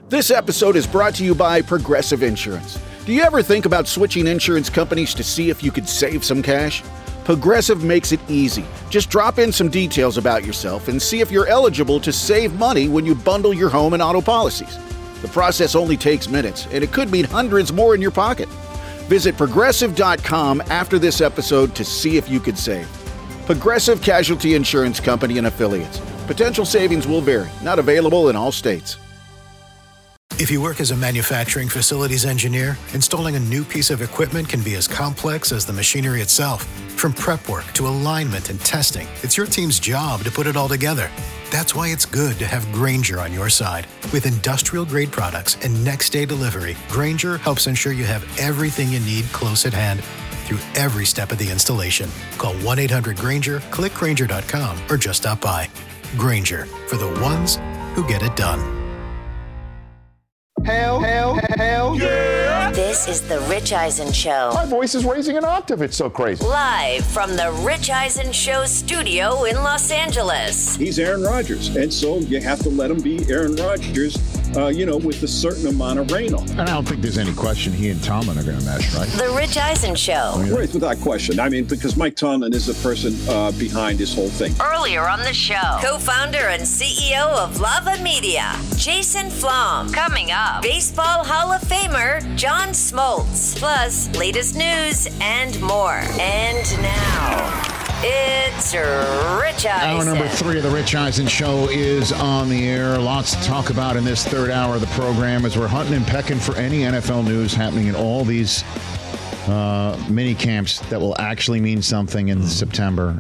This episode is brought to you by Progressive Insurance. Do you ever think about switching insurance companies to see if you could save some cash? Progressive makes it easy. Just drop in some details about yourself and see if you're eligible to save money when you bundle your home and auto policies. The process only takes minutes, and it could mean hundreds more in your pocket. Visit Progressive.com after this episode to see if you could save. Progressive Casualty Insurance Company and Affiliates. Potential savings will vary. Not available in all states. If you work as a manufacturing facilities engineer, installing a new piece of equipment can be as complex as the machinery itself. From prep work to alignment and testing, it's your team's job to put it all together. That's why it's good to have Grainger on your side. With industrial-grade products and next-day delivery, Grainger helps ensure you have everything you need close at hand through every step of the installation. Call 1-800-GRAINGER, click Grainger.com, or just stop by. Grainger, for the ones who get it done. Hell yeah! This is the Rich Eisen Show. My voice is raising an octave. It's so crazy. Live from the Rich Eisen Show studio in Los Angeles. He's Aaron Rodgers, and so you have to let him be Aaron Rodgers, with a certain amount of rain on. And I don't think there's any question he and Tomlin are going to mesh, right? The Rich Eisen Show. Right, without question. I mean, because Mike Tomlin is the person behind this whole thing. Earlier on the show, co-founder and CEO of Lava Media, Jason Flom. Coming up, Baseball Hall of Famer John Smoltz. Plus, latest news and more. And now, it's Rich Eisen. Hour number 3 of the Rich Eisen Show is on the air. Lots to talk about in this third hour of the program as we're hunting and pecking for any NFL news happening in all these mini camps that will actually mean something in September.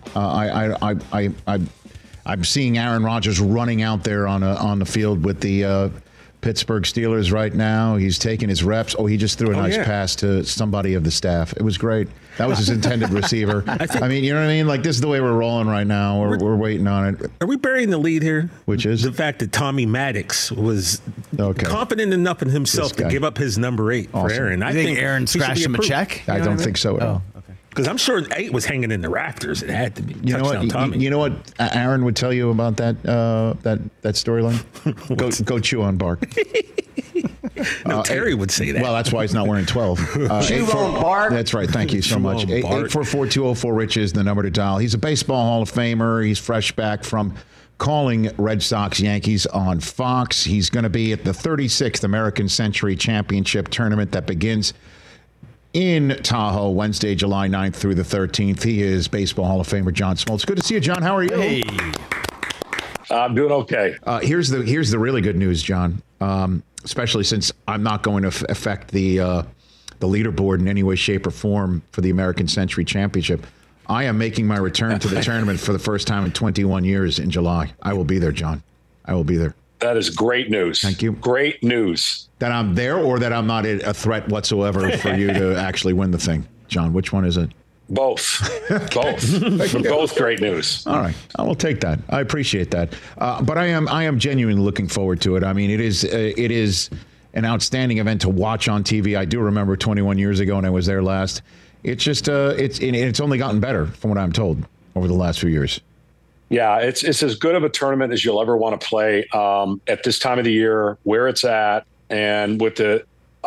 I'm seeing Aaron Rodgers running out there on the field with the Pittsburgh Steelers right now. He's taking his reps. Oh, he just threw a nice pass to somebody of the staff. It was great. That was his intended receiver. I mean, you know what I mean? Like, this is the way we're rolling right now. We're waiting on it. Are we burying the lead here? Which is? The fact that Tommy Maddox was confident enough in himself to give up his number 8 for Aaron. I think Aaron scratched him a check? I don't think so at all. Because I'm sure 8 was hanging in the rafters. It had to be. You know what? Tommy. You know what Aaron would tell you about that storyline? Go chew on bark. No, Terry would say that. Well, that's why he's not wearing 12. Chew on bark. That's right. Thank you so much. 844-204-RICH is the number to dial. He's a Baseball Hall of Famer. He's fresh back from calling Red Sox Yankees on Fox. He's going to be at the 36th American Century Championship tournament that begins in Tahoe, Wednesday, July 9th through the 13th. He is Baseball Hall of Famer John Smoltz. Good to see you, John. How are you? Hey. I'm doing okay. Here's the really good news, John. Especially since I'm not going to affect the leaderboard in any way, shape, or form for the American Century Championship. I am making my return to the tournament for the first time in 21 years in July. I will be there, John. I will be there. That is great news. Thank you. Great news. That I'm there or that I'm not a threat whatsoever for you to actually win the thing. John, which one is it? Both. Both great news. All right. I will take that. I appreciate that. But I am genuinely looking forward to it. I mean, it is an outstanding event to watch on TV. I do remember 21 years ago when I was there last. It's just it's only gotten better from what I'm told over the last few years. Yeah, it's as good of a tournament as you'll ever want to play at this time of the year, where it's at, and with the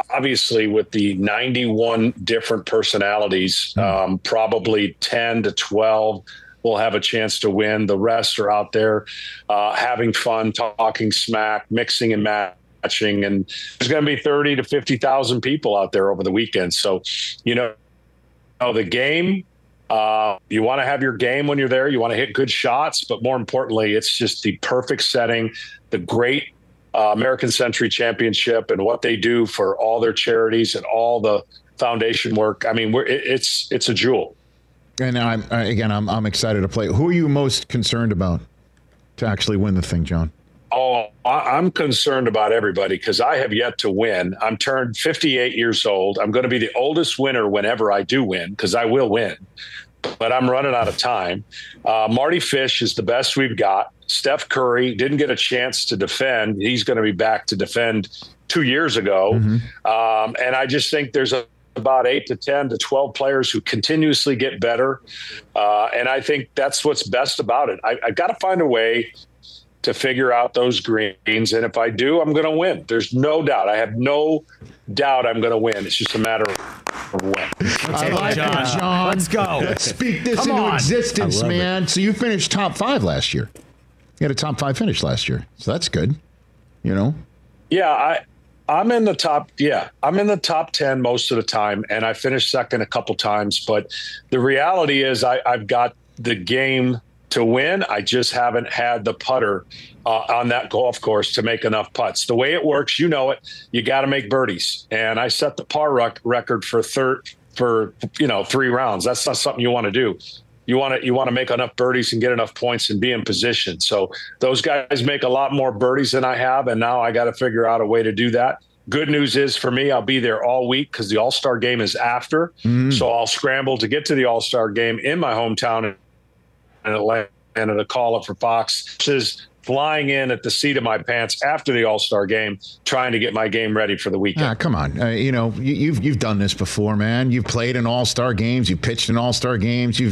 91 different personalities, probably 10 to 12 will have a chance to win. The rest are out there having fun, talking smack, mixing and matching, and there's going to be 30 to 50,000 people out there over the weekend. So, the game. You want to have your game when you're there. You want to hit good shots, but more importantly, it's just the perfect setting, the great American Century Championship and what they do for all their charities and all the foundation work. I mean, it's a jewel. And I'm excited to play. Who are you most concerned about to actually win the thing, John? Oh, I'm concerned about everybody because I have yet to win. I'm turned 58 years old. I'm going to be the oldest winner whenever I do win because I will win. But I'm running out of time. Marty Fish is the best we've got. Steph Curry didn't get a chance to defend. He's going to be back to defend 2 years ago. Mm-hmm. And I just think there's about 8 to 10 to 12 players who continuously get better. And I think that's what's best about it. I got to find a way to figure out those greens. And if I do, I'm going to win. There's no doubt. I have no doubt I'm going to win. It's just a matter of when. I like it, John. Let's go. Let's speak this into existence, man. So you finished top 5 last year. You had a top 5 finish last year. So that's good. You know? Yeah, I'm in the top. Yeah, I'm in the top 10 most of the time, and I finished second a couple times. But the reality is, I've got the game to win. I just haven't had the putter on that golf course to make enough putts. The way it works, you know it. You got to make birdies, and I set the par record for 3 rounds. That's not something you want to do. You want to make enough birdies and get enough points and be in position. So those guys make a lot more birdies than I have, and now I got to figure out a way to do that. Good news is for me, I'll be there all week because the All-Star game is after. So I'll scramble to get to the All-Star game in my hometown in Atlanta to call up for Fox. This is flying in at the seat of my pants after the All-Star game, trying to get my game ready for the weekend. Come on. You've done this before, man. You've played in All-Star games. You've pitched in All-Star games.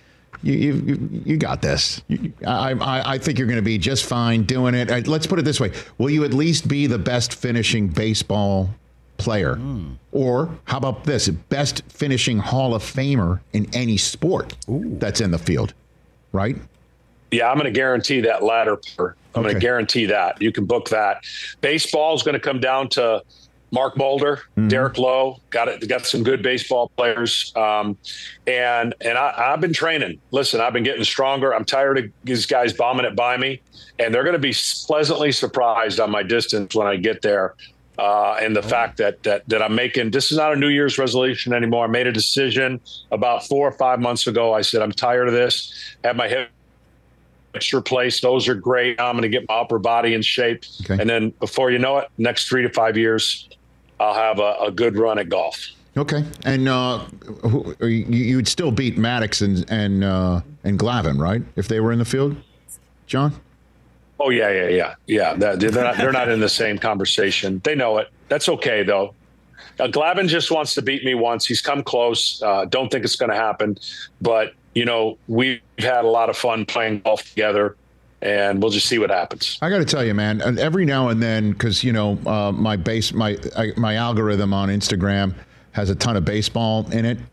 You got this. I think you're going to be just fine doing it. Let's put it this way. Will you at least be the best finishing baseball player? Or how about this? Best finishing Hall of Famer in any sport that's in the field, right? Yeah, I'm going to guarantee that latter part. I'm going to guarantee that. You can book that. Baseball is going to come down to Mark Mulder, Derek Lowe, got some good baseball players. And I've been training. Listen, I've been getting stronger. I'm tired of these guys bombing it by me. And they're going to be pleasantly surprised on my distance when I get there. And the fact that I'm making, this is not a New Year's resolution anymore. I made a decision about 4 or 5 months ago. I said, I'm tired of this. Have my hips replaced. Those are great. Now I'm going to get my upper body in shape. Okay. And then before you know it, next 3 to 5 years, I'll have a good run at golf. Okay. And you would still beat Maddox and Glavine, right? If they were in the field, John? Oh, yeah. They're not in the same conversation. They know it. That's okay, though. Glavine just wants to beat me once. He's come close. Don't think it's going to happen. But, we've had a lot of fun playing golf together, and we'll just see what happens. I got to tell you, man, and every now and then, because, my algorithm on Instagram has a ton of baseball in it.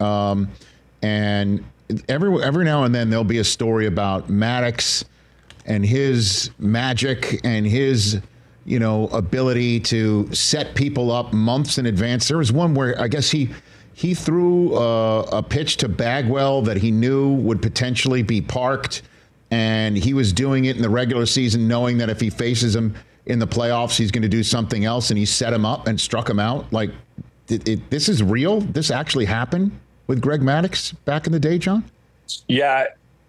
And every now and then there'll be a story about Maddox and his magic and his, ability to set people up months in advance. There was one where I guess he threw a pitch to Bagwell that he knew would potentially be parked, and he was doing it in the regular season knowing that if he faces him in the playoffs, he's going to do something else, and he set him up and struck him out. Like, this is real? This actually happened with Greg Maddux back in the day, John? Yeah,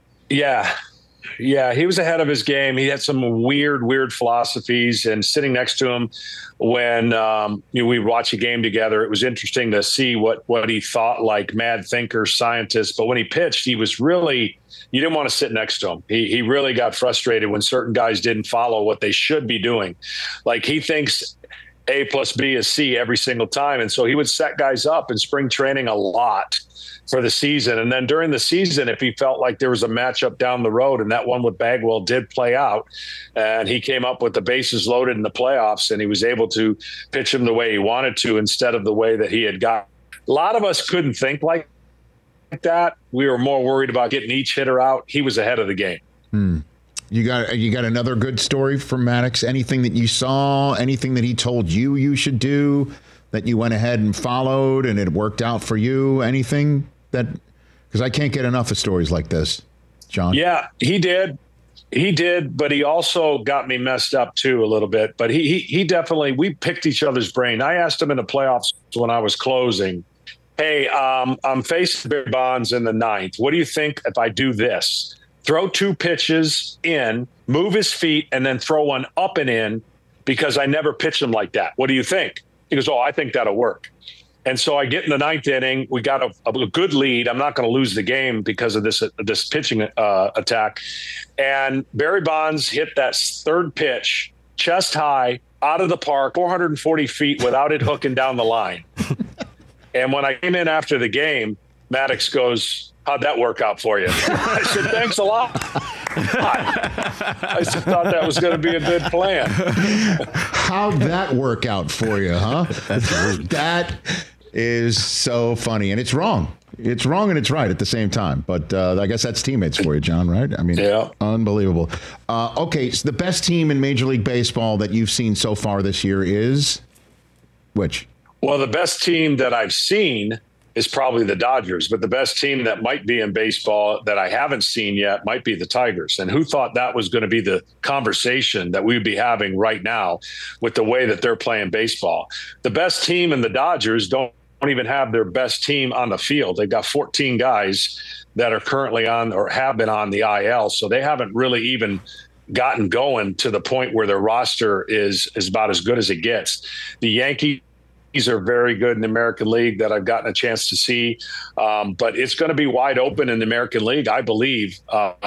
he was ahead of his game. He had some weird philosophies, and sitting next to him when we watch a game together, it was interesting to see what he thought, like mad thinker, scientist. But when he pitched, he was really, you didn't want to sit next to him. He really got frustrated when certain guys didn't follow what they should be doing. Like, he thinks A plus B is C every single time. And so he would set guys up in spring training a lot for the season. And then during the season, if he felt like there was a matchup down the road, and that one with Bagwell did play out, and he came up with the bases loaded in the playoffs, and he was able to pitch him the way he wanted to instead of the way that he had got. A lot of us couldn't think like that. We were more worried about getting each hitter out. He was ahead of the game. You got another good story from Maddox? Anything that you saw, anything that he told you should do that you went ahead and followed and it worked out for you? Anything that, because I can't get enough of stories like this, John. Yeah, he did, but he also got me messed up too a little bit. But he definitely, we picked each other's brain. I asked him in the playoffs when I was closing, hey, I'm facing Barry Bonds in the 9th. What do you think if I do this? Throw 2 pitches in, move his feet, and then throw one up and in, because I never pitched him like that. What do you think? He goes, I think that'll work. And so I get in the 9th inning. We got a good lead. I'm not going to lose the game because of this pitching attack. And Barry Bonds hit that 3rd pitch, chest high, out of the park, 440 feet without it hooking down the line. And when I came in after the game, Maddox goes, how'd that work out for you? I said, thanks a lot. I thought that was going to be a good plan. How'd that work out for you, huh? That is so funny, and it's wrong. It's wrong and it's right at the same time. But I guess that's teammates for you, John, right? I mean, yeah. Unbelievable. Okay, so the best team in Major League Baseball that you've seen so far this year is which? Well, the best team that I've seen is probably the Dodgers, but the best team that might be in baseball that I haven't seen yet might be the Tigers. And who thought that was going to be the conversation that we'd be having right now with the way that they're playing baseball? The best team in the Dodgers don't even have their best team on the field. They've got 14 guys that are currently on or have been on the IL. So they haven't really even gotten going to the point where their roster is about as good as it gets. The Yankees are very good in the American League that I've gotten a chance to see. But it's going to be wide open in the American League, I believe,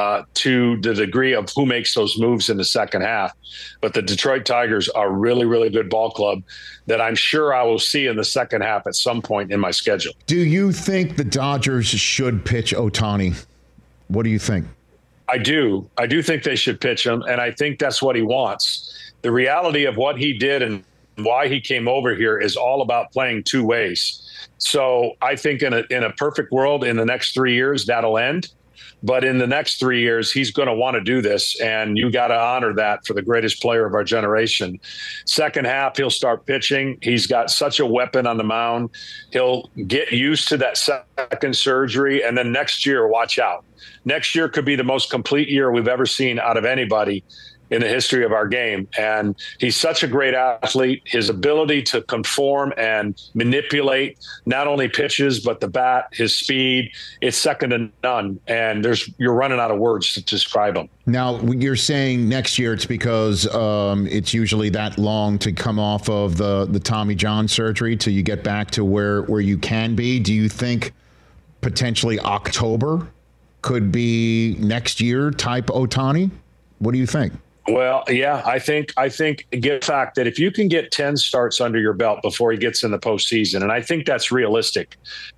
to the degree of who makes those moves in the second half. But the Detroit Tigers are a really, really good ball club that I'm sure I will see in the second half at some point in my schedule. Do you think the Dodgers should pitch Ohtani? What do you think? I do. I do think they should pitch him, and I think that's what he wants. The reality of what he did and why he came over here is all about playing two ways. So I think in a perfect world, in the next 3 years, that'll end. But in the next 3 years, he's going to want to do this, and you got to honor that for the greatest player of our generation. Second half, he'll start pitching. He's got such a weapon on the mound. He'll get used to that second surgery, and then next year, watch out. Next year could be the most complete year we've ever seen out of anybody in the history of our game. And he's such a great athlete. His ability to conform and manipulate not only pitches, but the bat, his speed, it's second to none. And you're running out of words to describe him. Now, you're saying next year it's because it's usually that long to come off of the Tommy John surgery till you get back to where you can be. Do you think potentially October could be next year type Ohtani? What do you think? Well, yeah, I think the fact that if you can get 10 starts under your belt before he gets in the postseason, and I think that's realistic,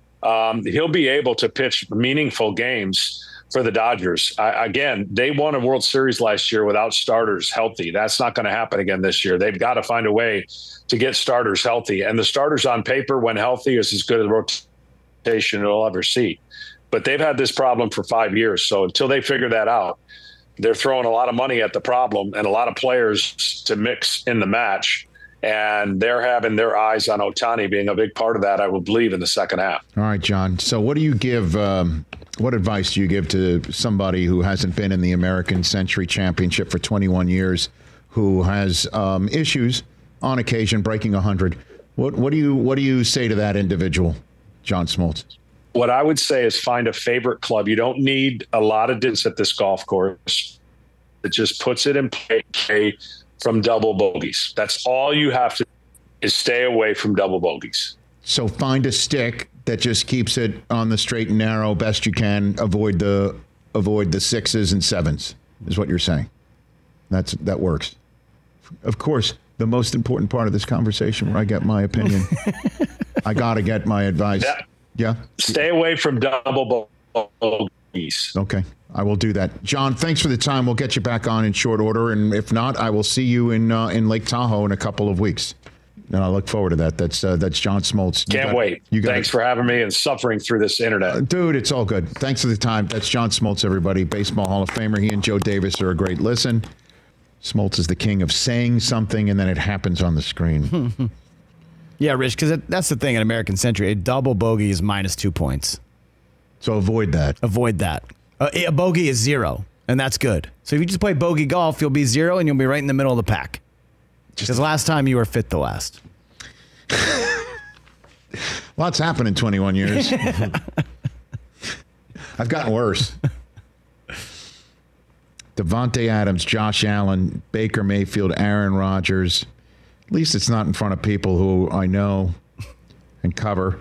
he'll be able to pitch meaningful games for the Dodgers. Again, they won a World Series last year without starters healthy. That's not going to happen again this year. They've got to find a way to get starters healthy. And the starters on paper, when healthy, is as good a rotation you'll ever see. But they've had this problem for 5 years. So until they figure that out, they're throwing a lot of money at the problem and a lot of players to mix in the match. And they're having their eyes on Ohtani being a big part of that, I will believe, in the second half. All right, John. So what do you give, what advice do you give to somebody who hasn't been in the American Century Championship for 21 years, who has issues on occasion, breaking 100? What do you say to that individual, John Smoltz? What I would say is find a favorite club. You don't need a lot of distance at this golf course. It just puts it in play from double bogeys. That's all you have to do, is stay away from double bogeys. So find a stick that just keeps it on the straight and narrow best you can. Avoid the sixes and sevens is what you're saying. That works. Of course, the most important part of this conversation where I get my opinion. I got to get my advice. Yeah. Stay away from double bogeys. Okay. I will do that. John, thanks for the time. We'll get you back on in short order. And if not, I will see you in Lake Tahoe in a couple of weeks. And I look forward to that. That's John Smoltz. Can't wait. Thanks for having me and suffering through this internet. Dude, it's all good. Thanks for the time. That's John Smoltz, everybody. Baseball Hall of Famer. He and Joe Davis are a great listen. Smoltz is the king of saying something and then it happens on the screen. Yeah, Rich, because that's the thing in American Century. A double bogey is -2 points. So avoid that. Avoid that. A bogey is 0, and that's good. So if you just play bogey golf, you'll be 0, and you'll be right in the middle of the pack. Because last time you were fifth to last. Lots happened in 21 years. I've gotten worse. Davante Adams, Josh Allen, Baker Mayfield, Aaron Rodgers. At least it's not in front of people who I know and cover.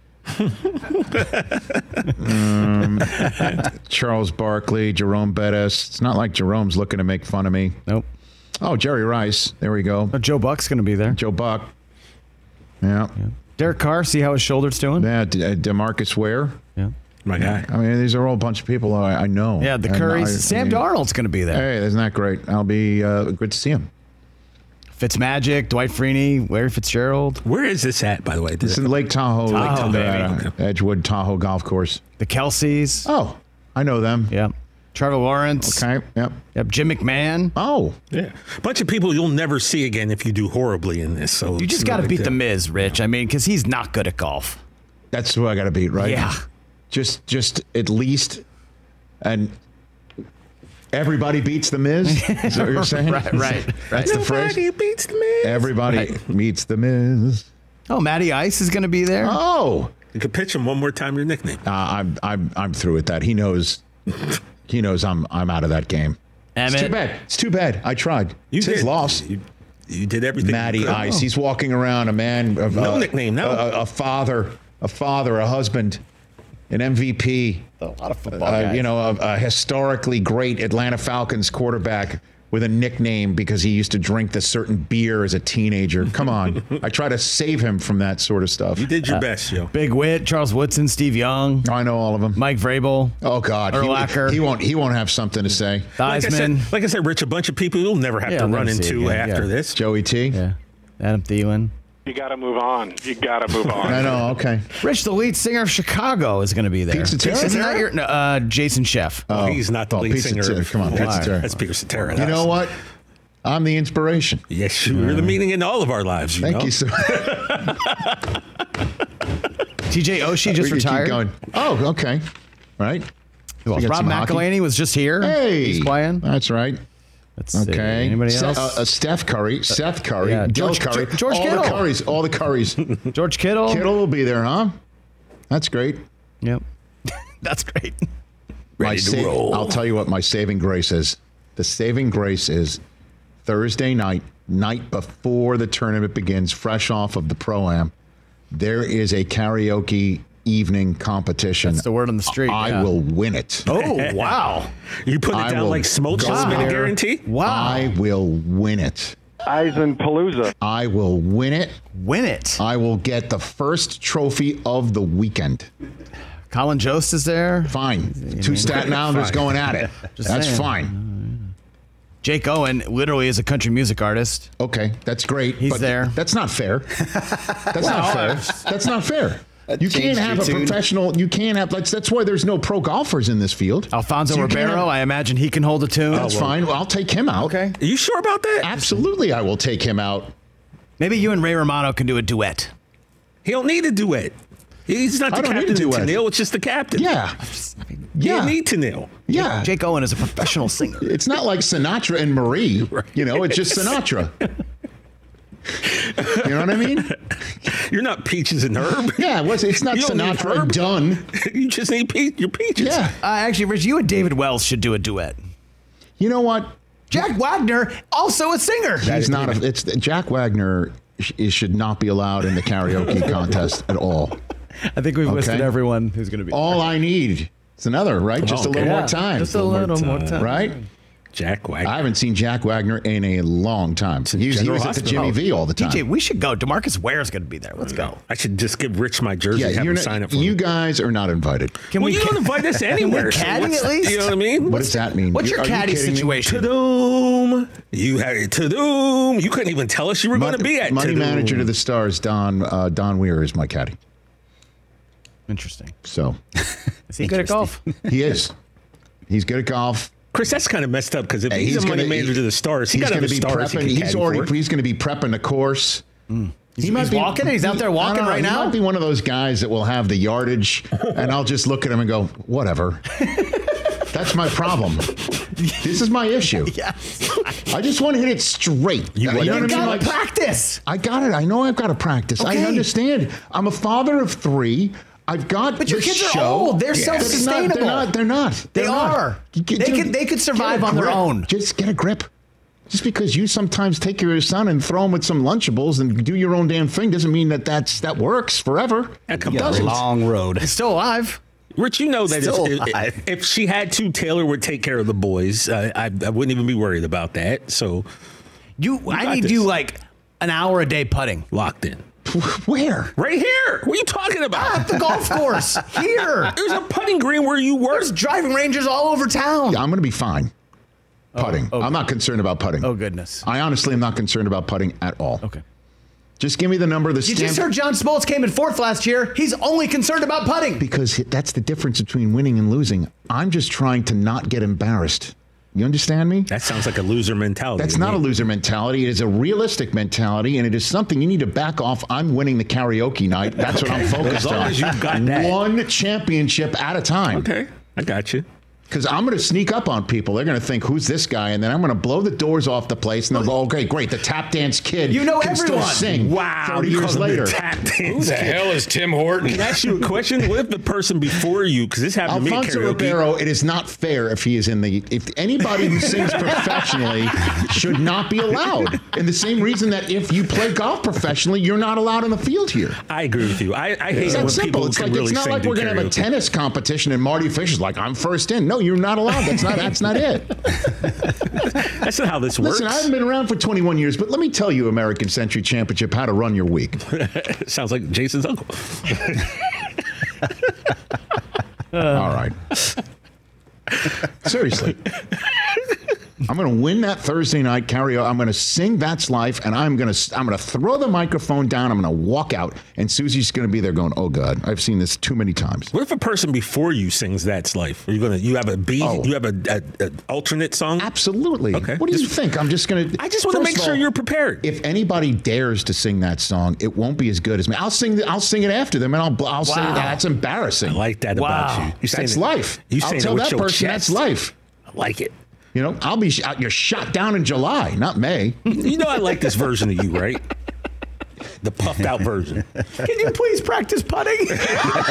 Charles Barkley, Jerome Bettis. It's not like Jerome's looking to make fun of me. Nope. Oh, Jerry Rice. There we go. Joe Buck's going to be there. Joe Buck. Yeah. Derek Carr, see how his shoulder's doing? Yeah, DeMarcus Ware. Yeah. My guy. I mean, these are all a bunch of people I know. Yeah, the Currys. Sam Darnold's going to be there. Hey, isn't that great? I'll be good to see him. Fitzmagic, Dwight Freeney, Larry Fitzgerald. Where is this at, by the way? This is in Lake Tahoe. Baby. Edgewood Tahoe Golf Course. The Kelseys. Oh, I know them. Yeah. Trevor Lawrence. Okay, yep. Jim McMahon. Oh. Yeah. A bunch of people you'll never see again if you do horribly in this. So you just got to beat The Miz, Rich. I mean, because he's not good at golf. That's who I got to beat, right? Yeah. Just at least, and everybody beats The Miz. Is that what you're saying? Right. That's the phrase. Everybody beats The Miz. Everybody beats The Miz. Oh, Matty Ice is going to be there. Oh. You could pitch him one more time. Your nickname. I'm through with that. He knows. He knows I'm out of that game. Emmett. It's too bad. I tried. It's his loss. You did everything. Matty Ice. He's walking around a man of no nickname. No. A father, a husband, an MVP. A lot of football guys. A historically great Atlanta Falcons quarterback with a nickname because he used to drink this certain beer as a teenager. Come on. I try to save him from that sort of stuff. You did your best, Joe. Big Witt, Charles Woodson, Steve Young. I know all of them. Mike Vrabel. Oh, God. Urlacher. He won't have something to say. Theismann. Like I said, Rich, a bunch of people you'll never have to run into after this. Joey T. Yeah. Adam Thielen. You got to move on. I know, okay. Rich, the lead singer of Chicago, is going to be there. Pete Cetera? Isn't that your, Jason Sheff. Oh, he's not the lead singer. Come on, Pete Cetera. That's Peter Cetera. You know what? I'm the inspiration. Yes, you're the meaning in all of our lives. Thank you, sir. TJ Oshie just retired. Keep going. Oh, okay. Right. Rob McElhaney was just here. Hey. He's playing. That's right. Let's see. Anybody else? Steph Curry. Seth Curry. Yeah. George Curry. George Kittle. All the Currys. George Kittle. Kittle will be there, huh? That's great. Yep. That's great. Ready to roll. I'll tell you what my saving grace is. The saving grace is Thursday night before the tournament begins, fresh off of the Pro-Am, there is a karaoke evening competition. That's the word on the street. I will win it. Oh, wow. You put it down like smoke just made a guarantee? Wow. I will win it. Eisenpalooza. I will win it. Win it. I will get the first trophy of the weekend. Colin Jost is there. Fine. Two Staten Islanders going at it. That's fine. Jake Owen literally is a country music artist. Okay, that's great. He's there. That's not fair. That's not fair. That's not fair. You can't have a professional. You can't have. That's why there's no pro golfers in this field. Alfonso Ribeiro, I imagine he can hold a tune. That's fine. Well, I'll take him out. Okay. Are you sure about that? Absolutely, I will take him out. Maybe you and Ray Romano can do a duet. He don't need a duet. He's not the captain of Tennille. It's just the captain. Yeah. You don't need Tennille. Yeah. Jake Owen is a professional singer. It's not like Sinatra and Marie. Right. It's just Sinatra. You know what I mean? You're not Peaches and Herb. Yeah, it's not Sinatra and Dunn. You just need your Peaches. Yeah. Actually, Rich, you and David Wells should do a duet. You know what? Jack Wagner, also a singer. He's not. Jack Wagner should not be allowed in the karaoke contest at all. I think we've listed everyone who's going to be all there. I need is another, right? Just a little more time. Just a little more time. Right? Jack Wagner. I haven't seen Jack Wagner in a long time. He was at the Jimmy V all the time. DJ, we should go. DeMarcus Ware is going to be there. Let's go. I should just give Rich my jersey and have him sign up for you me. guys are not invited. You don't invite us anywhere. Can we caddy at least? You know what I mean? What does that mean? What's your caddy situation? Ta-doom. You had it. Ta-doom. You couldn't even tell us you were going to be at Money Manager to the Stars, Don Weir is my caddy. Interesting. So. Is he good at golf? He is. He's good at golf. Chris, that's kind of messed up because if he's a money manager to the Stars, he's got to be prepping. He's going to be prepping the course. He's walking. He's out there walking right now. He might be one of those guys that will have the yardage, and I'll just look at him and go, "Whatever." That's my problem. This is my issue. Yes. I just want to hit it straight. You know what I mean? Got to practice. I got it. I know I've got to practice. Okay. I understand. I'm a father of 3. I've got but your kids are old. They're self-sustainable. They're not. They are. They could survive on their own. Just get a grip. Just because you sometimes take your son and throw him with some Lunchables and do your own damn thing doesn't mean that works forever. It doesn't. Long road. It's still alive. Rich, you know that if she had to, Taylor would take care of the boys. I wouldn't even be worried about that. So I need you like an hour a day putting. Locked in. Where? Right here. What are you talking about? At the golf course. Here. There's a putting green where you work. There's driving ranges all over town. Yeah, I'm going to be fine. Putting. Okay. I'm not concerned about putting. Oh, goodness. I honestly am not concerned about putting at all. Okay. Just give me the number of the You just heard John Smoltz came in 4th last year. He's only concerned about putting. Because that's the difference between winning and losing. I'm just trying to not get embarrassed. You understand me? That sounds like a loser mentality. That's not a loser mentality. It is a realistic mentality, and it is something you need to back off. I'm winning the karaoke night. That's what I'm focused on. As long as you've got that. One championship at a time. Okay, I got you. Because I'm going to sneak up on people. They're going to think, who's this guy? And then I'm going to blow the doors off the place, and they'll go, okay, great, the tap dance kid You know can everyone. still sing. Wow, 30 years later. Who the hell is Tim Horton? Can I ask you a question? What if the person before you, because this happened Alfonso to me at karaoke. Ribeiro, it is not fair if he is in the... If anybody who sings professionally should not be allowed. And the same reason that if you play golf professionally, you're not allowed on the field here. I agree with you. I hate It's it when that simple. people It's can like really it's not sing like do we're going to have a karaoke. tennis competition and Marty Fisher's like, I'm first in. No, you're not allowed. That's not it. That's not how this works. Listen, I haven't been around for 21 years, but let me tell you, American Century Championship, how to run your week. Sounds like Jason's uncle. All right. Seriously. I'm going to win that Thursday night karaoke. I'm going to sing That's Life, and I'm going to throw the microphone down. I'm going to walk out, and Susie's going to be there going, oh, God, I've seen this too many times. What if a person before you sings That's Life? Are you going to, you have a B, you have an alternate song? Absolutely. Okay. What do you think? I'm just going to... I just want to make sure you're prepared. If anybody dares to sing that song, it won't be as good as me. I'll sing it after them, and I'll say that's embarrassing. I like that about you. That's life. I'll tell that person that's life. I like it. You know, you're shot down in July, not May. You know I like this version of you, right? The puffed out version. Can you please practice putting? Yes.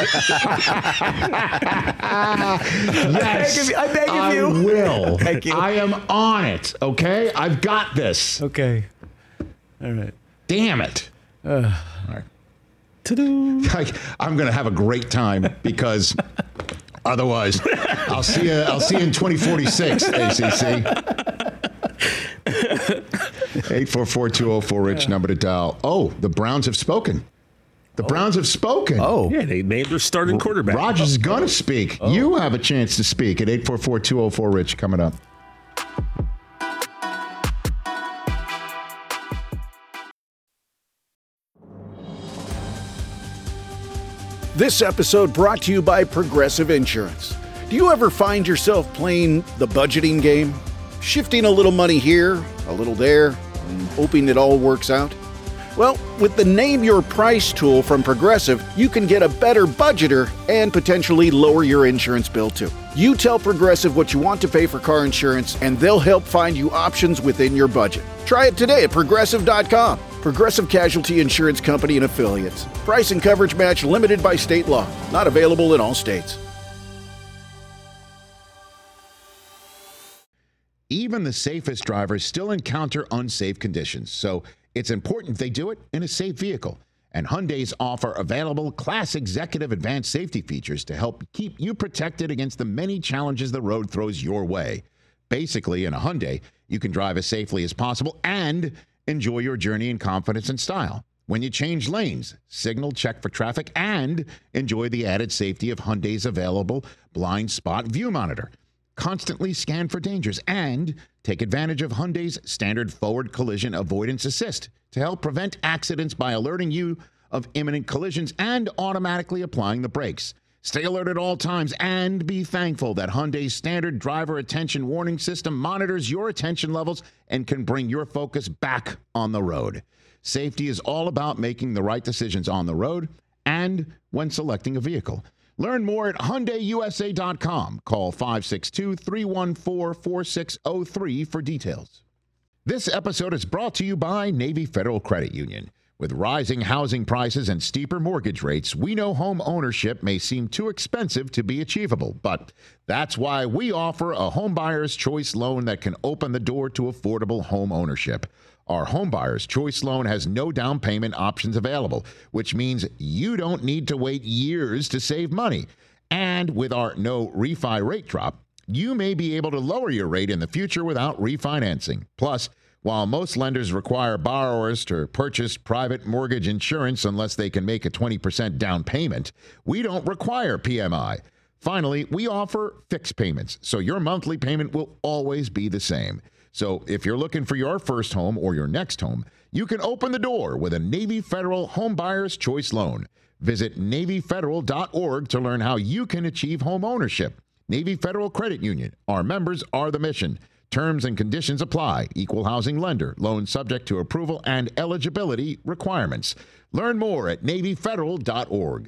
I beg of you. I will. Thank you. I am on it, okay? I've got this. Okay. All right. Damn it. All right. Ta-da. I'm going to have a great time because... Otherwise, I'll see you in 2046, ACC. 844-204-RICH, number to dial. Oh, the Browns have spoken. The Browns have spoken. Oh. Yeah, they named their starting quarterback. Rodgers is going to speak. Oh. You have a chance to speak at 844-204-RICH coming up. This episode brought to you by Progressive Insurance. Do you ever find yourself playing the budgeting game? Shifting a little money here, a little there, and hoping it all works out? Well, with the Name Your Price tool from Progressive, you can get a better budgeter and potentially lower your insurance bill too. You tell Progressive what you want to pay for car insurance, and they'll help find you options within your budget. Try it today at Progressive.com. Progressive Casualty Insurance Company and Affiliates. Price and coverage match limited by state law. Not available in all states. Even the safest drivers still encounter unsafe conditions, so it's important they do it in a safe vehicle. And Hyundai's offer available Class Executive Advanced Safety features to help keep you protected against the many challenges the road throws your way. Basically, in a Hyundai, you can drive as safely as possible and enjoy your journey in confidence and style. When you change lanes, signal, check for traffic, and enjoy the added safety of Hyundai's available blind spot view monitor. Constantly scan for dangers and take advantage of Hyundai's standard forward collision avoidance assist to help prevent accidents by alerting you of imminent collisions and automatically applying the brakes. Stay alert at all times and be thankful that Hyundai's standard driver attention warning system monitors your attention levels and can bring your focus back on the road. Safety is all about making the right decisions on the road and when selecting a vehicle. Learn more at HyundaiUSA.com. Call 562-314-4603 for details. This episode is brought to you by Navy Federal Credit Union. With rising housing prices and steeper mortgage rates, we know home ownership may seem too expensive to be achievable, but that's why we offer a Homebuyer's Choice loan that can open the door to affordable home ownership. Our Homebuyer's Choice loan has no down payment options available, which means you don't need to wait years to save money. And with our no refi rate drop, you may be able to lower your rate in the future without refinancing. Plus, While most lenders require borrowers to purchase private mortgage insurance unless they can make a 20% down payment, we don't require PMI. Finally, we offer fixed payments, so your monthly payment will always be the same. So if you're looking for your first home or your next home, you can open the door with a Navy Federal Home Buyer's Choice loan. Visit NavyFederal.org to learn how you can achieve home ownership. Navy Federal Credit Union. Our members are the mission. Terms and conditions apply. Equal housing lender. Loan subject to approval and eligibility requirements. Learn more at NavyFederal.org.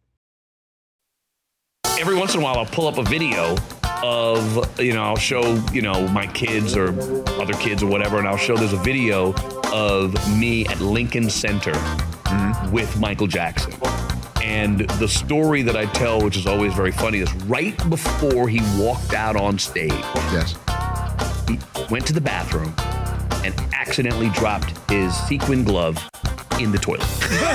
Every once in a while, I'll pull up a video of, I'll show, my kids or other kids or whatever, and I'll show there's a video of me at Lincoln Center with Michael Jackson. And the story that I tell, which is always very funny, is right before he walked out on stage. Yes. He went to the bathroom and accidentally dropped his sequin glove in the toilet.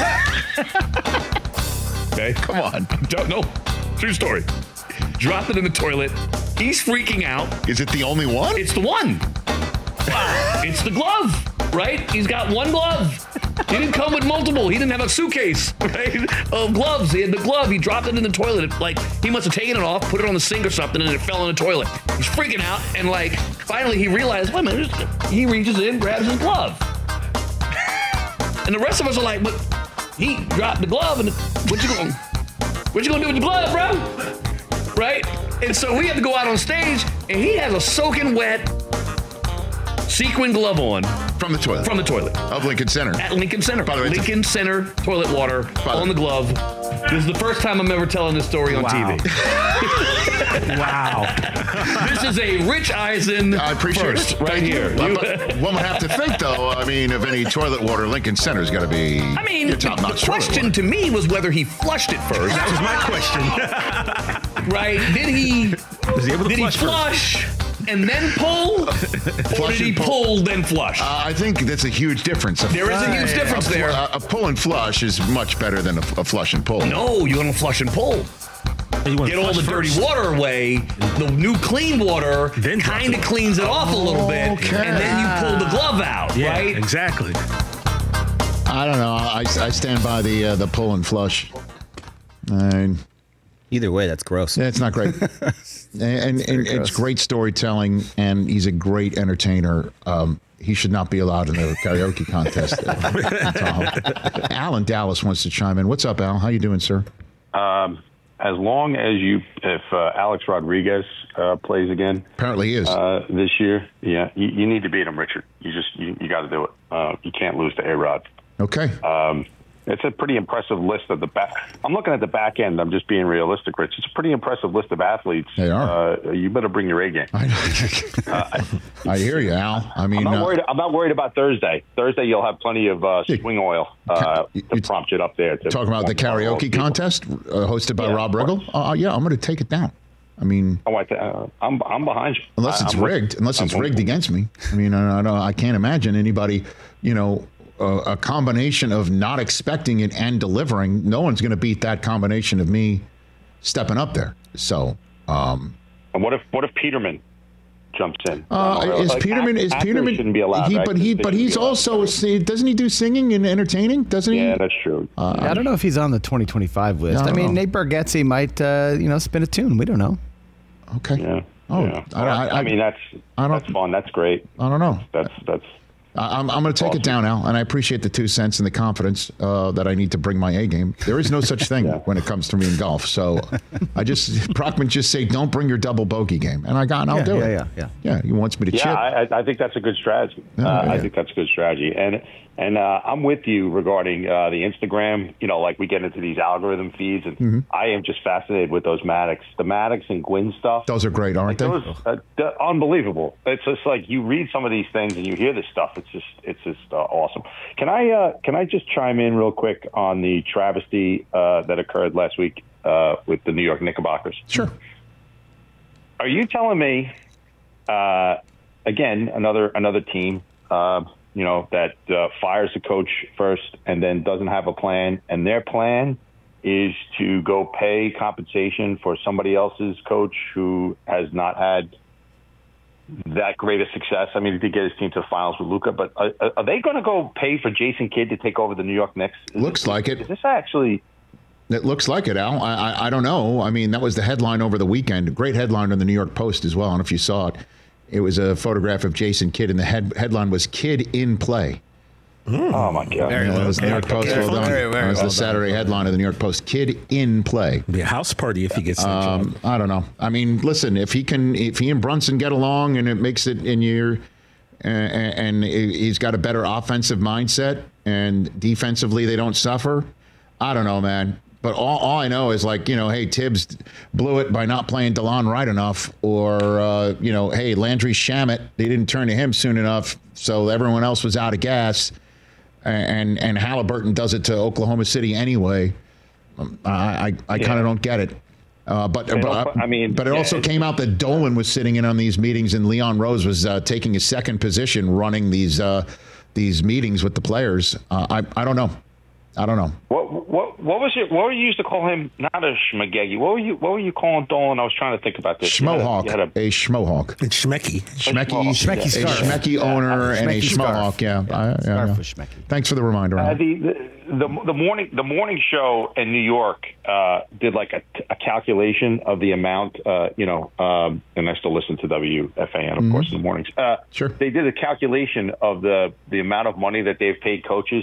Okay? Come on. No. True story. Dropped it in the toilet. He's freaking out. Is it the only one? It's the one. It's the glove, right? He's got one glove. He didn't come with multiple. He didn't have a suitcase, right, of gloves. He had the glove. He dropped it in the toilet. He must have taken it off, put it on the sink or something, and it fell in the toilet. He's freaking out, and, finally he realized, wait a minute. He reaches in, grabs his glove. And the rest of us are like, but he dropped the glove, and what you gonna do with the glove, bro? Right? And so we had to go out on stage, and he has a soaking wet sequin glove on. From the toilet? From the toilet. Of Lincoln Center? At Lincoln Center. By the way, Lincoln Center toilet water on the glove. This is the first time I'm ever telling this story on TV. Wow. This is a Rich Eisen I appreciate first, it. right here. One would have to think, though, of any toilet water, Lincoln Center's got to be the question to me was whether he flushed it first. That was my question. Right? Did he flush and then pull? Or did he pull, then flush? I think that's a huge difference. There is a huge difference there. A pull and flush is much better than a flush and pull. No, you want to flush and pull. Get all the dirty water away. The new clean water kind of cleans it off a little bit. And then you pull the glove out, right? Exactly. I don't know. I stand by the pull and flush. Either way, that's gross. Yeah, it's not great. and it's great storytelling, and he's a great entertainer. He should not be allowed in the karaoke contest. Al in Dallas wants to chime in. What's up, Al? How you doing, sir? As long as if Alex Rodriguez plays again, apparently he is this year. Yeah, you need to beat him, Richard. You got to do it. You can't lose to A-Rod. Okay. It's a pretty impressive list of the back. I'm looking at the back end. I'm just being realistic, Rich. It's a pretty impressive list of athletes. They are. You better bring your A game. I hear you, Al. I mean, I'm not worried about Thursday. Thursday, you'll have plenty of swing oil to prompt it up there. Talking about the karaoke contest hosted by Rob Riggle? Yeah, I'm going to take it down. I mean, I'm behind you. Unless it's rigged. Unless it's rigged against me. I mean, I can't imagine anybody, a combination of not expecting it and delivering. No one's going to beat that combination of me stepping up there. So, and what if Peterman jumps in? Peterman shouldn't be allowed, right? But he's also doesn't he do singing and entertaining? Doesn't he? Yeah, that's true. I don't know if he's on the 2025 list. I mean, Nate Bargatze might spin a tune. We don't know. Okay. Yeah. Oh, yeah. I mean that's fun. That's great. I don't know. That's. I'm going to take it down, Al, and I appreciate the 2 cents and the confidence that I need to bring my A game. There is no such thing when it comes to me in golf. So Brockman just say, don't bring your double bogey game, and I'll do it. Yeah. He wants me to chip. Yeah, I think that's a good strategy. I think that's a good strategy, and I'm with you regarding the Instagram. We get into these algorithm feeds, and I am just fascinated with those Maddox, the Maddox and Gwynn stuff. Those are great, aren't they? They're unbelievable. It's just like you read some of these things and you hear this stuff. It's just awesome. Can I just chime in real quick on the travesty that occurred last week with the New York Knickerbockers? Sure. Are you telling me again another team that fires the coach first and then doesn't have a plan, and their plan is to go pay compensation for somebody else's coach who has not had that great a success. I mean, he did get his team to the finals with Luka, but are they going to go pay for Jason Kidd to take over the New York Knicks? Looks like it. Is this actually? It looks like it, Al. I don't know. I mean, that was the headline over the weekend. Great headline in the New York Post as well. I don't know if you saw it. It was a photograph of Jason Kidd, and the headline was "Kidd in play." Oh my God! That was the New York Post. Well done. That was the Saturday headline of the New York Post. Kidd in play. Be a house party if he gets that job. I don't know. I mean, listen, if he and Brunson get along, and it makes it in your, and he's got a better offensive mindset, and defensively they don't suffer. I don't know, man. But all I know is, like, hey, Tibbs blew it by not playing DeLon right enough, or, hey, Landry Shamet, they didn't turn to him soon enough, so everyone else was out of gas, and Halliburton does it to Oklahoma City anyway. I kind of don't get it. But it also came out that Dolan was sitting in on these meetings, and Leon Rose was taking a second position running these meetings with the players. I don't know. I don't know. What was it? What were you used to call him? Not a schmagegi. What were you calling Dolan? I was trying to think about this. Schmohawk. A schmohawk. It's Schmecky. Schmecky scarf. A Schmecky owner and a schmohawk. Yeah. Scarf for Schmecky. Thanks for the reminder. The morning show in New York did like a calculation of the amount. And I still listen to WFAN, of course, in the mornings. Sure. They did a calculation of the amount of money that they've paid coaches.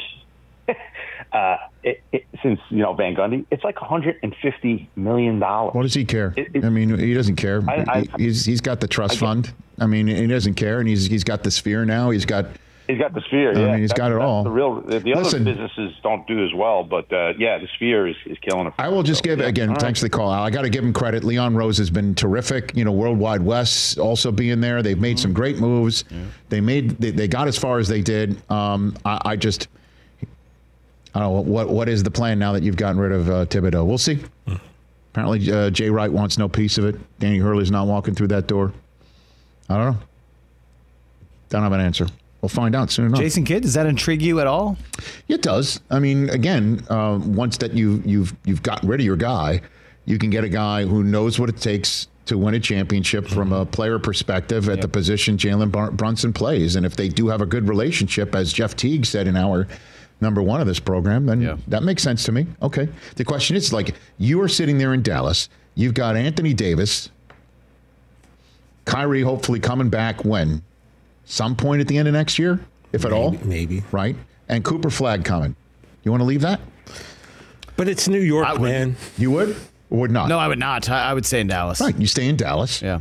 Since Van Gundy, it's like $150 million. What does he care? I mean, he doesn't care. He's got the trust fund. I mean, he doesn't care, and he's got the Sphere now. He's got the Sphere. Yeah, I mean, he's got it all. The other businesses don't do as well, but the Sphere is killing it. I will just give thanks for the call, Al. I got to give him credit. Leon Rose has been terrific. Worldwide West also being there. They've made some great moves. Yeah. They got as far as they did. I don't know, what is the plan now that you've gotten rid of Thibodeau? We'll see. Apparently, Jay Wright wants no piece of it. Danny Hurley's not walking through that door. I don't know. Don't have an answer. We'll find out soon enough. Jason Kidd, does that intrigue you at all? It does. I mean, again, once that you've gotten rid of your guy, you can get a guy who knows what it takes to win a championship from a player perspective at the position Jalen Brunson plays. And if they do have a good relationship, as Jeff Teague said in our number one of this program, then that makes sense to me. Okay. The question is, like, you are sitting there in Dallas. You've got Anthony Davis, Kyrie hopefully coming back when? Some point at the end of next year, if at all? Maybe. Right? And Cooper Flagg coming. You want to leave that? But it's New York, man. You would or would not? No, I would not. I would stay in Dallas. Right. You stay in Dallas. Yeah.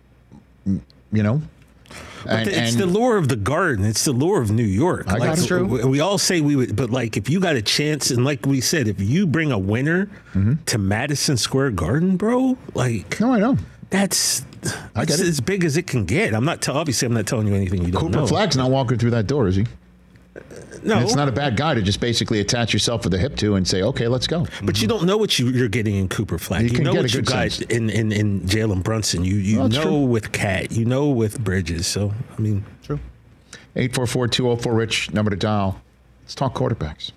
It's the lure of the Garden. It's the lure of New York. That's true. We all say we would, but like if you got a chance, and like we said, if you bring a winner to Madison Square Garden, bro, like no, I know that's as big as it can get. Obviously I'm not telling you anything you don't know. Cooper Flagg's not walking through that door, is he? No, and it's not a bad guy to just basically attach yourself with the hip to and say, okay, let's go. But you don't know what you're getting in Cooper Flagg. You know what you got in Jalen Brunson. You know true. With Cat. You know with Bridges. So, I mean. True. 844-204-RICH, number to dial. Let's talk quarterbacks.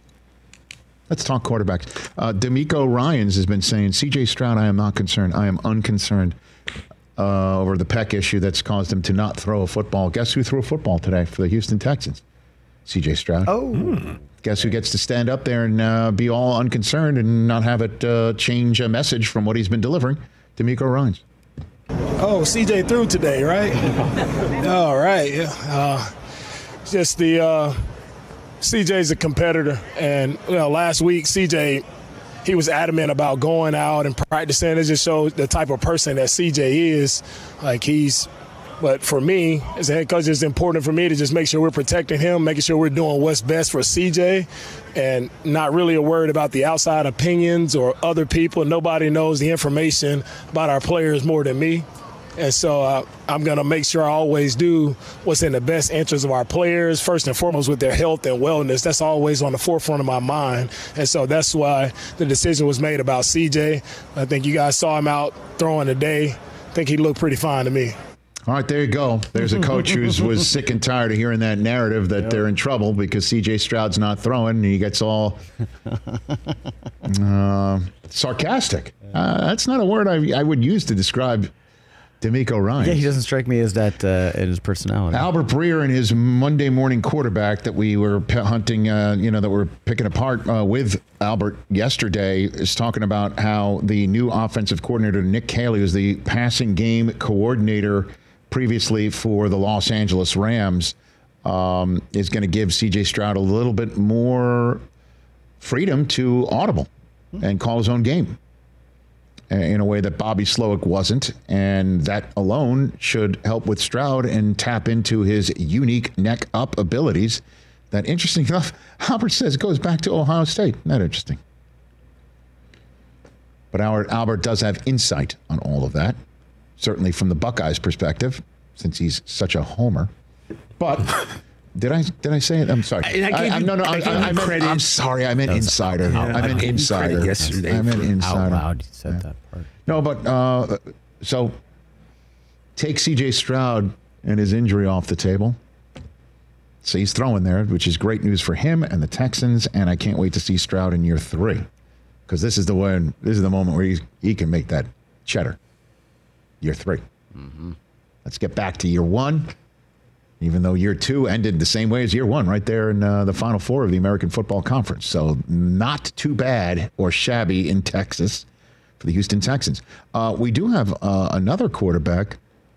D'Amico Ryans has been saying, C.J. Stroud, I am not concerned. I am unconcerned over the Peck issue that's caused him to not throw a football. Guess who threw a football today for the Houston Texans? C.J. Stroud. Oh. Guess who gets to stand up there and be all unconcerned and not have it change a message from what he's been delivering? D'Amico Ryans. Oh, C.J. threw today, right? All right. Yeah. Just the C.J.'s a competitor. And, last week, C.J., he was adamant about going out and practicing. It just shows the type of person that C.J. is. But for me, as a head coach, it's important for me to just make sure we're protecting him, making sure we're doing what's best for CJ, and not really worried about the outside opinions or other people. Nobody knows the information about our players more than me. And so I'm going to make sure I always do what's in the best interest of our players, first and foremost with their health and wellness. That's always on the forefront of my mind. And so that's why the decision was made about CJ. I think you guys saw him out throwing today. I think he looked pretty fine to me. All right, there you go. There's a coach who was sick and tired of hearing that narrative that they're in trouble because C.J. Stroud's not throwing, and he gets all sarcastic. That's not a word I would use to describe DeMeco Ryans. Yeah, he doesn't strike me as that in his personality. Albert Breer and his Monday morning quarterback that we were hunting, that we're picking apart with Albert yesterday, is talking about how the new offensive coordinator, Nick Caley, who's the passing game coordinator previously for the Los Angeles Rams, is going to give C.J. Stroud a little bit more freedom to audible and call his own game in a way that Bobby Slowick wasn't, and that alone should help with Stroud and tap into his unique neck-up abilities that, interesting enough, Albert says goes back to Ohio State. Not interesting. But Albert does have insight on all of that, certainly from the Buckeyes' perspective, since he's such a homer. But did I say it? I'm sorry. I'm sorry. I meant insider. I meant insider yesterday. I meant insider. Out loud, you said that part. No, but so take C.J. Stroud and his injury off the table. So he's throwing there, which is great news for him and the Texans. And I can't wait to see Stroud in year 3, because this is the moment where he can make that cheddar. Year 3. Mm-hmm. Let's get back to year 1. Even though year 2 ended the same way as year 1, right there in the Final Four of the American Football Conference. So not too bad or shabby in Texas for the Houston Texans. We do have another quarterback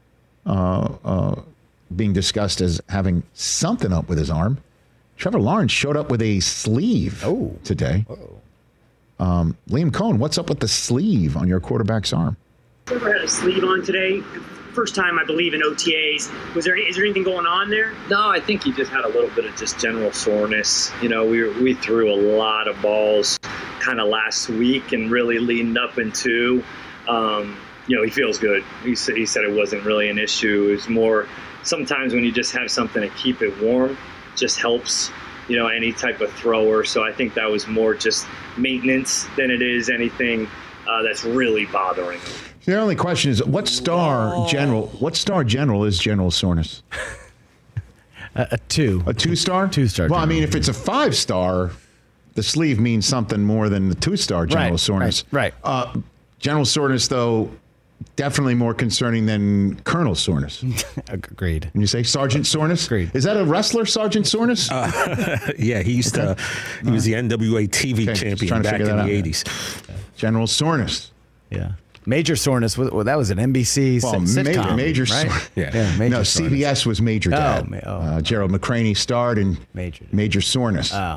being discussed as having something up with his arm. Trevor Lawrence showed up with a sleeve today. Liam Cohen, what's up with the sleeve on your quarterback's arm? Trevor had a sleeve on today. First time, I believe, in OTAs. Is there anything going on there? No, I think he just had a little bit of just general soreness. We threw a lot of balls kind of last week and really leading up into, he feels good. He said it wasn't really an issue. It was more sometimes when you just have something to keep it warm, just helps, any type of thrower. So I think that was more just maintenance than it is anything that's really bothering him. The only question is, what star general is general soreness? A 2. A 2-star? 2-star. Well, I mean, if it's a 5-star, the sleeve means something more than the 2-star general soreness. Right. General soreness, though, definitely more concerning than colonel soreness. Agreed. And you say sergeant soreness? Agreed. Is that a wrestler, Sergeant Soreness? Yeah, he was the NWA TV champion back in the 80s. General soreness. Yeah. Major soreness, that was an NBC sitcom, major right? soreness. Yeah, major soreness. CBS was Major Dad. Gerald McCraney starred in Major Soreness. Oh,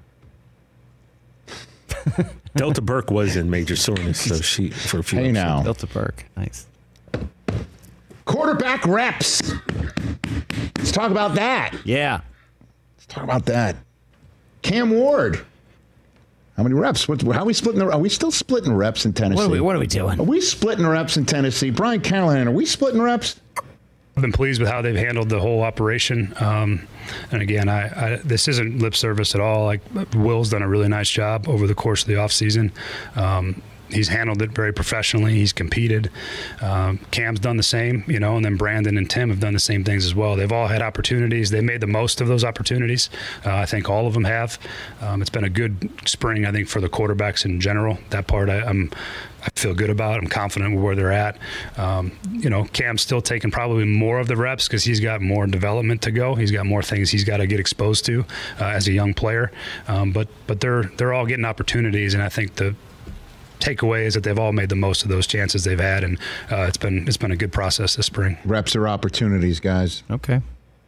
yeah. Delta Burke was in Major Soreness, so she for a few. Hey now, Delta Burke, nice. Quarterback reps. Let's talk about that. Yeah, let's talk about that. Cam Ward. How many reps? How are we splitting? Are we still splitting reps in Tennessee? What are we doing? Are we splitting reps in Tennessee? Brian Callahan, are we splitting reps? I've been pleased with how they've handled the whole operation. And again, this isn't lip service at all. Like, Will's done a really nice job over the course of the offseason. He's handled it very professionally. He's competed. Cam's done the same, and then Brandon and Tim have done the same things as well. They've all had opportunities. They made the most of those opportunities. I think all of them have. It's been a good spring, I think, for the quarterbacks in general. That part I feel good about. I'm confident with where they're at. Cam's still taking probably more of the reps because he's got more development to go. He's got more things he's got to get exposed to as a young player. But they're all getting opportunities, and I think the takeaway is that they've all made the most of those chances they've had, and it's been a good process this spring. Reps are opportunities, guys. Okay.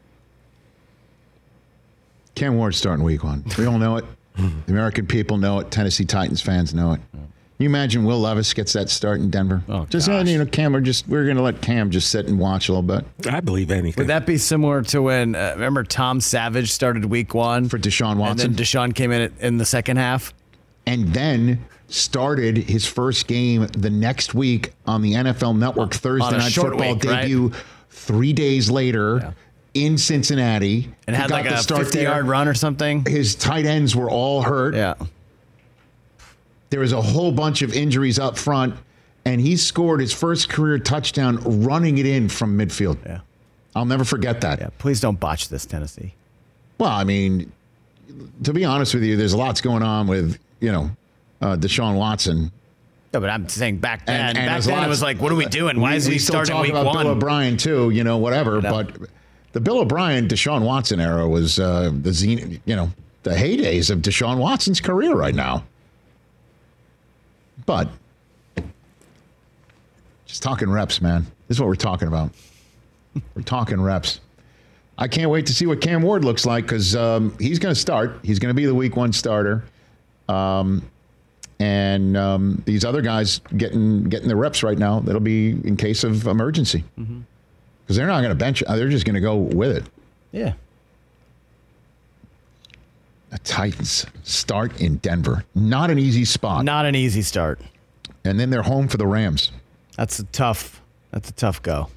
Cam Ward's starting week 1. We all know it. The American people know it. Tennessee Titans fans know it. Can you imagine Will Levis gets that start in Denver? Oh, Cam, we're going to let Cam just sit and watch a little bit. I believe anything. Would that be similar to when, remember Tom Savage started week 1? For Deshaun Watson? And then Deshaun came in the second half? And then started his first game the next week on the NFL Network Thursday Night Football debut 3 days later in Cincinnati. And had like a 50-yard run or something? His tight ends were all hurt. Yeah. There was a whole bunch of injuries up front, and he scored his first career touchdown running it in from midfield. Yeah. I'll never forget that. Yeah, please don't botch this, Tennessee. Well, I mean, to be honest with you, there's lots going on with, Deshaun Watson No, but I'm saying back then. Back then it was like, what are we doing? Why is he starting week one? Bill O'Brien too, whatever. But the Bill O'Brien, Deshaun Watson era was the heydays of Deshaun Watson's career right now. But just talking reps, man. This is what we're talking about. We're talking reps. I can't wait to see what Cam Ward looks like because he's going to start. He's going to be the week one starter. And these other guys getting the reps right now. That'll be in case of emergency. Because they're not going to bench. They're just going to go with it. Yeah. The Titans start in Denver. Not an easy spot. Not an easy start. And then they're home for the Rams. That's a tough go.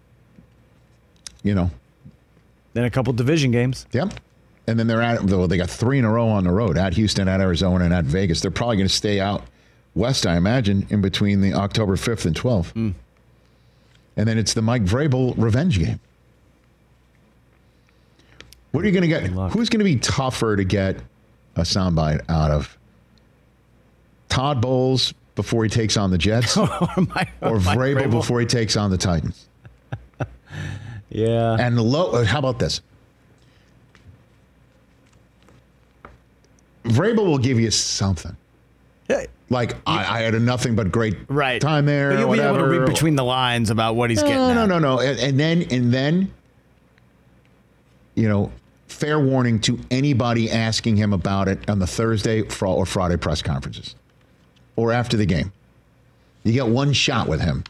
Then a couple division games. Yep. And then they got 3 in a row on the road, at Houston, at Arizona, and at Vegas. They're probably going to stay out west, I imagine, in between the October 5th and 12th. And then it's the Mike Vrabel revenge game. What are you going to get? Who's going to be tougher to get a soundbite out of? Todd Bowles before he takes on the Jets? or Vrabel before he takes on the Titans? Yeah. And how about this? Vrabel will give you something. Yeah. Like, I had a nothing but great time there. But you'll be able to read between the lines about what he's getting at. No. And then, fair warning to anybody asking him about it on the Thursday or Friday press conferences or after the game. You get one shot with him.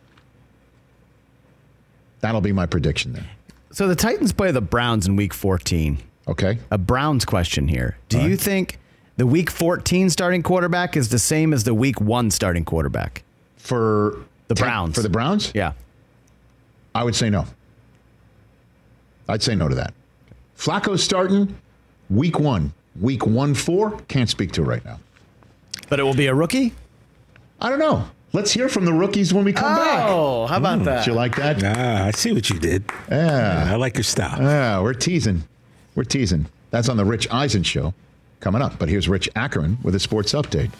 That'll be my prediction there. So the Titans play the Browns in Week 14. Okay. A Browns question here. Do you think the Week 14 starting quarterback is the same as the Week 1 starting quarterback? For the Browns. For the Browns? Yeah. I would say no. I'd say no to that. Flacco's starting Week 1. Week 1-4, can't speak to it right now. But it will be a rookie? I don't know. Let's hear from the rookies when we come back. Oh, how about that? Did you like that? I see what you did. Yeah. I like your style. Yeah, we're teasing. That's on the Rich Eisen Show coming up. But here's Rich Ackerman with a sports update.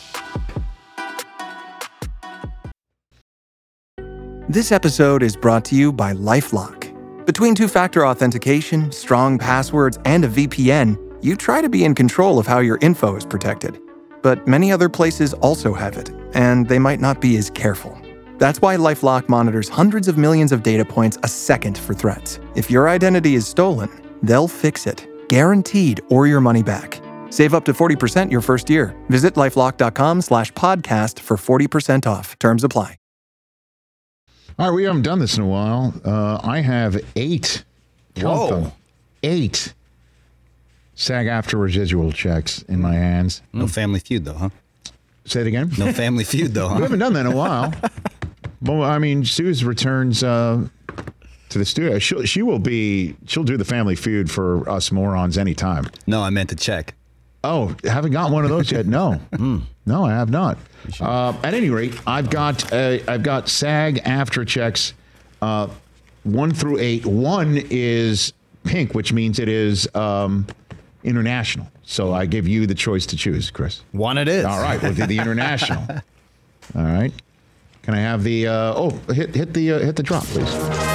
This episode is brought to you by LifeLock. Between two-factor authentication, strong passwords, and a VPN, you try to be in control of how your info is protected. But many other places also have it, and they might not be as careful. That's why LifeLock monitors hundreds of millions of data points a second for threats. If your identity is stolen, they'll fix it, guaranteed, or your money back. Save up to 40% your first year. Visit LifeLock.com/podcast for 40% off. Terms apply. All right, we haven't done this in a while. I have 8. Whoa. 8 SAG-AFTRA residual checks in my hands. No Family Feud, though, huh? Say it again? No Family Feud, though, huh? We haven't done that in a while. Well, I mean, Suze returns to the studio. She'll do the Family Feud for us morons anytime. No, I meant to check. Oh, haven't got one of those yet? No. No, I have not. At any rate, I've got SAG-AFTRA checks 1 through 8. 1 is pink, which means it is international. So I give you the choice to choose, Chris. 1 it is. All right, we'll do the international. All right. Can I have the hit the drop, please.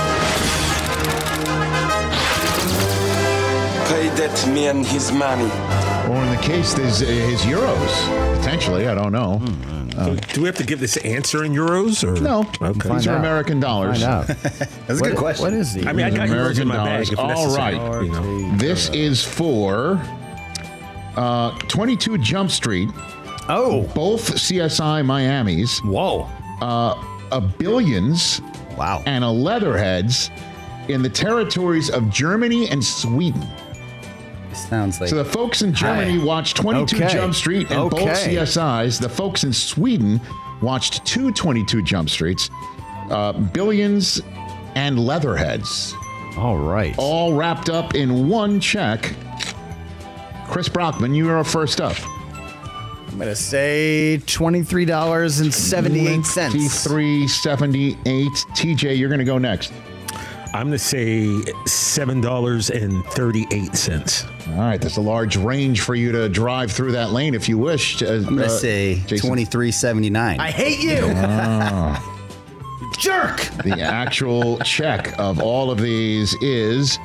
Pay that man his money. Or in the case, there's his euros, potentially. I don't know. Do we have to give this answer in euros? Or? No. Okay. These are American dollars. That's a good question. What is the? I mean, I got euros in my bag. If All right. This is for 22 Jump Street. Oh. Both CSI Miamis. Whoa. A Billions. Wow. And a Leatherheads in the territories of Germany and Sweden. Sounds like. So the folks in Germany watched 22 Jump Street and both CSIs. The folks in Sweden watched 22 Jump Streets, Billions and Leatherheads. All right. All wrapped up in one check. Chris Brockman, you are first up. I'm going to say $23.78. $23.78. TJ, you're going to go next. I'm going to say $7.38. All right, there's a large range for you to drive through that lane if you wish. I'm going to say $23.79. I hate you. Jerk. The actual check of all of these is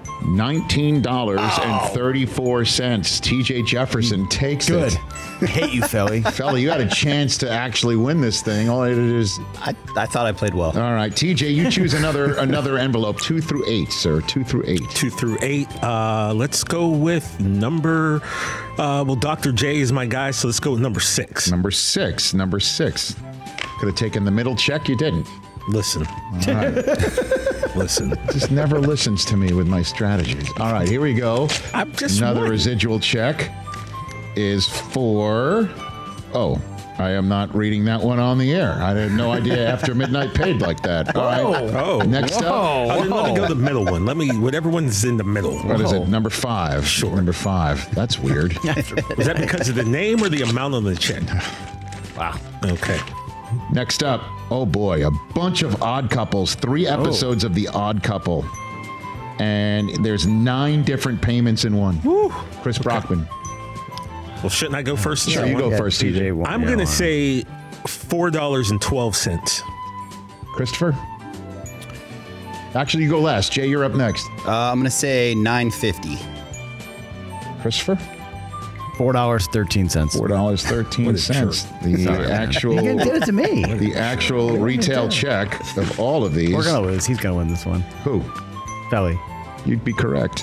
$19.34. TJ Jefferson takes it. I hate you, Felly. Felly, you had a chance to actually win this thing. All it is. I thought I played well. All right, TJ, you choose another envelope. 2 through 8, sir. 2 through 8. 2 through 8. Let's go with number. Dr. J is my guy, so let's go with number 6. Number 6. Could have taken the middle check. You didn't. Listen. All right. Listen. Just never listens to me with my strategies. All right, here we go. I'm just another wondering. Residual check is for. Oh, I am not reading that one on the air. I had no idea After Midnight paid like that. All right. Next up. Let me go the middle one. Whatever one's in the middle. What is it? Number 5. Sure. Number 5. That's weird. Was that because of the name or the amount on the check? Wow. Okay. Next up, oh boy, a bunch of Odd Couples, 3 episodes of The Odd Couple. And there's 9 different payments in one. Woo. Chris Brockman. Well, shouldn't I go first? Sure, you go first, TJ. I'm going to say $4.12. Christopher? Actually, you go last. Jay, you're up next. I'm going to say $9.50. Christopher? $4.13. $4.13. The actual. You did it to me. The actual retail check of all of these. We're gonna lose. He's gonna win this one. Who? Felly. You'd be correct.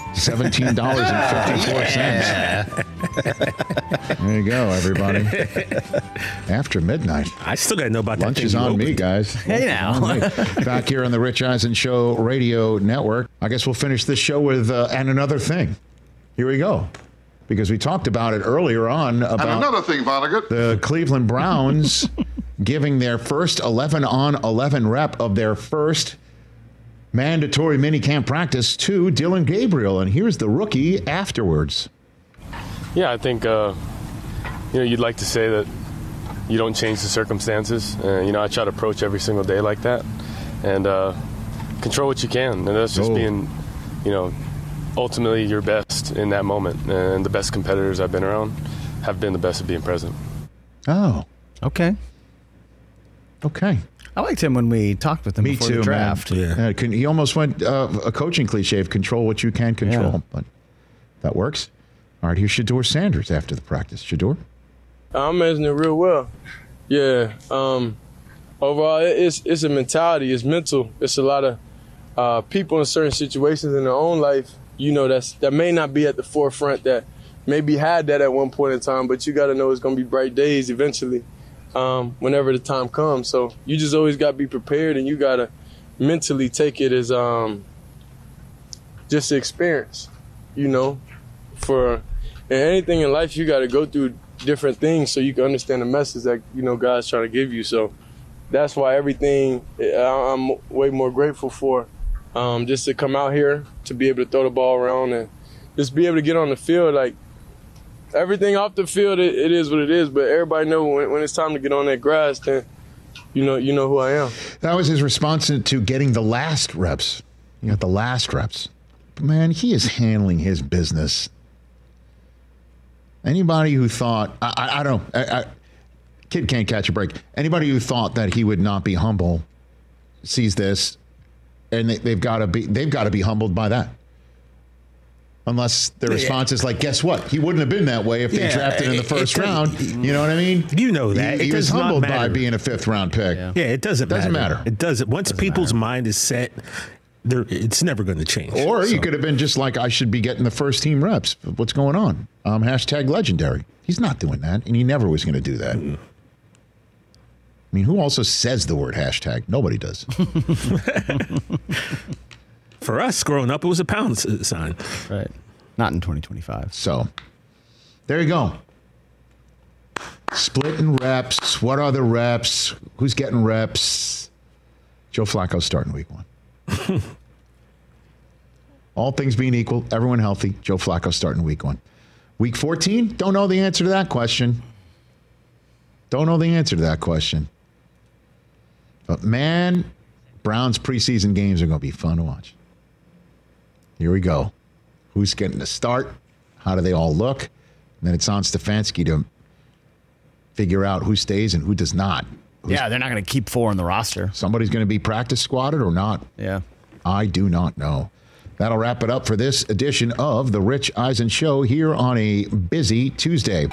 $17.54. There you go, everybody. After midnight. I still got to know about lunch that. Lunch is on me, guys. Hey, now. Back here on the Rich Eisen Show Radio Network. I guess we'll finish this show with and another thing. Here we go. Because we talked about it earlier on about and another thing, Vonnegut. The Cleveland Browns giving their first 11-on-11 rep of their first mandatory minicamp practice to Dillon Gabriel. And here's the rookie afterwards. Yeah, I think, you'd like to say that you don't change the circumstances. I try to approach every single day like that and control what you can. And that's just being, ultimately your best in that moment. And the best competitors I've been around have been the best at being present. Oh. Okay. I liked him when we talked with him before the draft. Man. Yeah. He almost went a coaching cliche of control what you can control. But that works. All right, here's Shedeur Sanders after the practice. Shedeur? I'm managing it real well. Yeah. Overall, it's a mentality. It's mental. It's a lot of people in certain situations in their own life, that may not be at the forefront, that maybe had that at one point in time, but you got to know it's going to be bright days eventually whenever the time comes. So you just always got to be prepared, and you got to mentally take it as just an experience, for anything in life, you got to go through different things so you can understand the message that, God's trying to give you. So that's why everything I'm way more grateful for. Just to come out here, to be able to throw the ball around and just be able to get on the field. Like, everything off the field, it is what it is, but everybody know when it's time to get on that grass, then you know who I am. That was his response to getting the last reps. You got the last reps. But man, he is handling his business. Anybody who thought, I don't know, kid can't catch a break. Anybody who thought that he would not be humble sees this. And they've got to be humbled by that. Unless the response is like, guess what? He wouldn't have been that way if they drafted in the first round. You know what I mean? You know that. He was humbled by being a 5th round pick. Yeah, it doesn't matter. It doesn't. Once people's mind is set, it's never going to change. Or you could have been just like, I should be getting the first team reps. What's going on? Hashtag legendary. He's not doing that, and he never was going to do that. I mean, who also says the word hashtag? Nobody does. For us, growing up, it was a pound sign. Right. Not in 2025. So, there you go. Splitting reps. What are the reps? Who's getting reps? Joe Flacco's starting week 1. All things being equal, everyone healthy, Joe Flacco starting week 1. Week 14, don't know the answer to that question. But man, Browns preseason games are going to be fun to watch. Here we go. Who's getting the start? How do they all look? And then it's on Stefanski to figure out who stays and who does not. They're not going to keep 4 in the roster. Somebody's going to be practice squatted or not. Yeah. I do not know. That'll wrap it up for this edition of The Rich Eisen Show here on a busy Tuesday.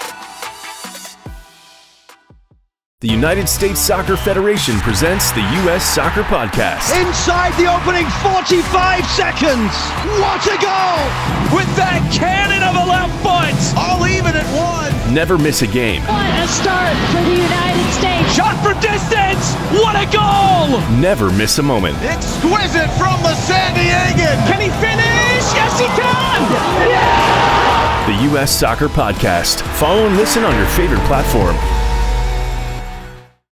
The United States Soccer Federation presents the U.S. Soccer Podcast. Inside the opening 45 seconds. What a goal! With that cannon of a left foot. All even at 1. Never miss a game. What a start for the United States. Shot for distance. What a goal! Never miss a moment. Exquisite from the San Diegan. Can he finish? Yes, he can! Yeah! The U.S. Soccer Podcast. Follow and listen on your favorite platform.